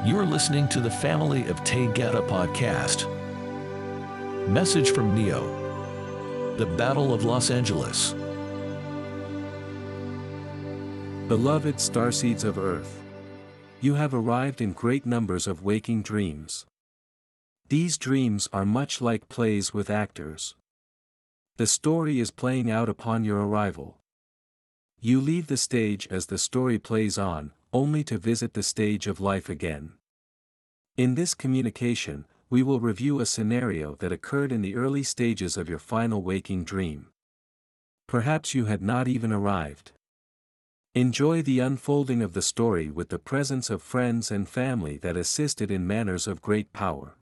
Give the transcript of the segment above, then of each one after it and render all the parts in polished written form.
You're listening to the Family of Taygeta podcast. Message from Neo. The Battle of Los Angeles. Beloved starseeds of Earth, you have arrived in great numbers of waking dreams. These dreams are much like plays with actors. The story is playing out upon your arrival. You leave the stage as the story plays on, only to visit the stage of life again. In this communication, we will review a scenario that occurred in the early stages of your final waking dream. Perhaps you had not even arrived. Enjoy the unfolding of the story with the presence of friends and family that assisted in manners of great power.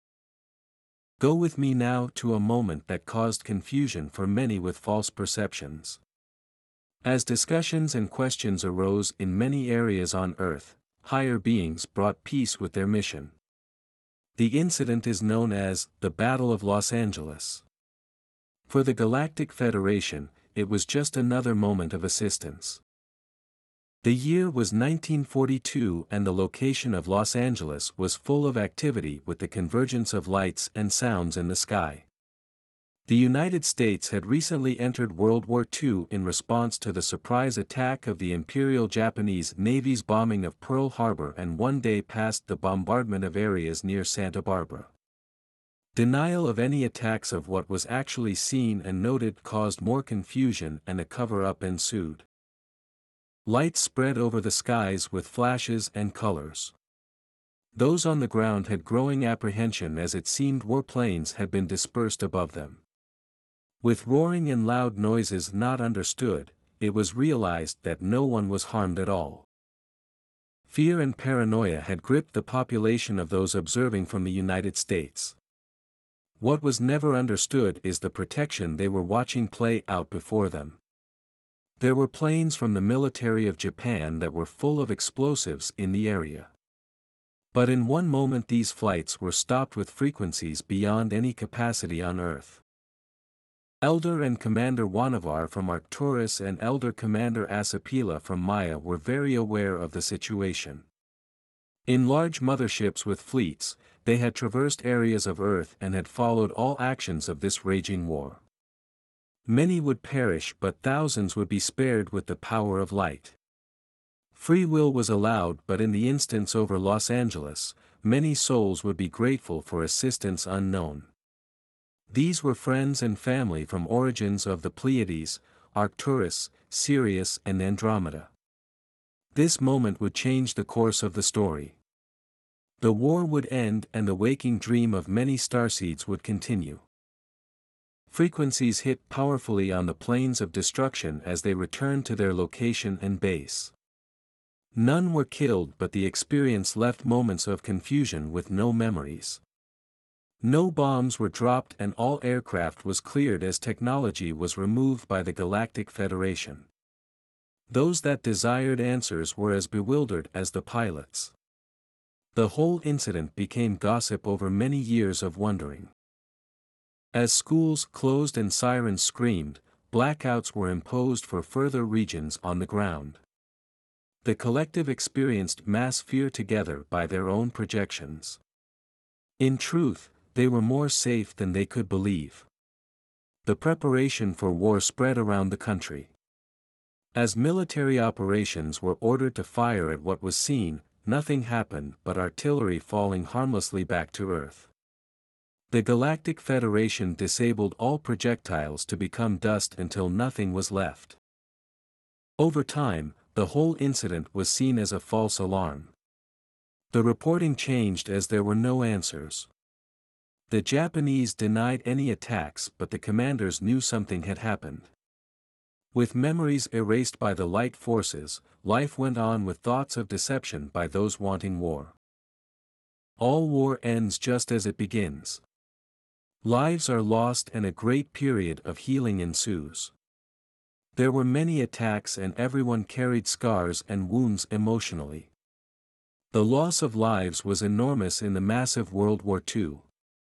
Go with me now to a moment that caused confusion for many with false perceptions. As discussions and questions arose in many areas on Earth, higher beings brought peace with their mission. The incident is known as the Battle of Los Angeles. For the Galactic Federation, it was just another moment of assistance. The year was 1942 and the location of Los Angeles was full of activity with the convergence of lights and sounds in the sky. The United States had recently entered World War II in response to the surprise attack of the Imperial Japanese Navy's bombing of Pearl Harbor and one day past the bombardment of areas near Santa Barbara. Denial of any attacks of what was actually seen and noted caused more confusion and a cover-up ensued. Lights spread over the skies with flashes and colors. Those on the ground had growing apprehension as it seemed warplanes had been dispersed above them. With roaring and loud noises not understood, it was realized that no one was harmed at all. Fear and paranoia had gripped the population of those observing from the United States. What was never understood is the protection they were watching play out before them. There were planes from the military of Japan that were full of explosives in the area. But in one moment these flights were stopped with frequencies beyond any capacity on Earth. Elder and Commander Wanavar from Arcturus and Elder Commander Asapila from Maya were very aware of the situation. In large motherships with fleets, they had traversed areas of Earth and had followed all actions of this raging war. Many would perish but thousands would be spared with the power of light. Free will was allowed but in the instance over Los Angeles, many souls would be grateful for assistance unknown. These were friends and family from origins of the Pleiades, Arcturus, Sirius and Andromeda. This moment would change the course of the story. The war would end and the waking dream of many starseeds would continue. Frequencies hit powerfully on the planes of destruction as they returned to their location and base. None were killed but the experience left moments of confusion with no memories. No bombs were dropped and all aircraft was cleared as technology was removed by the Galactic Federation. Those that desired answers were as bewildered as the pilots. The whole incident became gossip over many years of wondering. As schools closed and sirens screamed, blackouts were imposed for further regions on the ground. The collective experienced mass fear together by their own projections. In truth, they were more safe than they could believe. The preparation for war spread around the country. As military operations were ordered to fire at what was seen, nothing happened but artillery falling harmlessly back to Earth. The Galactic Federation disabled all projectiles to become dust until nothing was left. Over time, the whole incident was seen as a false alarm. The reporting changed as there were no answers. The Japanese denied any attacks but the commanders knew something had happened. With memories erased by the light forces, life went on with thoughts of deception by those wanting war. All war ends just as it begins. Lives are lost and a great period of healing ensues. There were many attacks and everyone carried scars and wounds emotionally. The loss of lives was enormous in the massive World War II.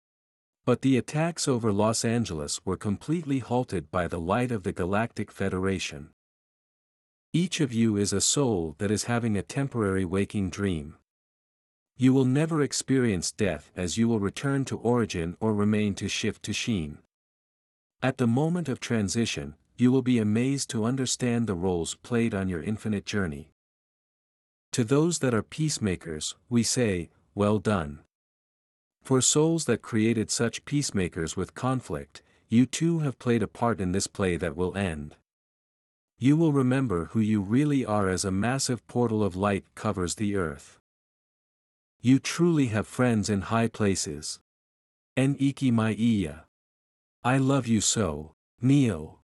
But the attacks over Los Angeles were completely halted by the light of the Galactic Federation. Each of you is a soul that is having a temporary waking dream. You will never experience death as you will return to origin or remain to shift to Sheen. At the moment of transition, you will be amazed to understand the roles played on your infinite journey. To those that are peacemakers, we say, well done. For souls that created such peacemakers with conflict, you too have played a part in this play that will end. You will remember who you really are as a massive portal of light covers the earth. You truly have friends in high places. En iki mai iya. I love you so, Neo.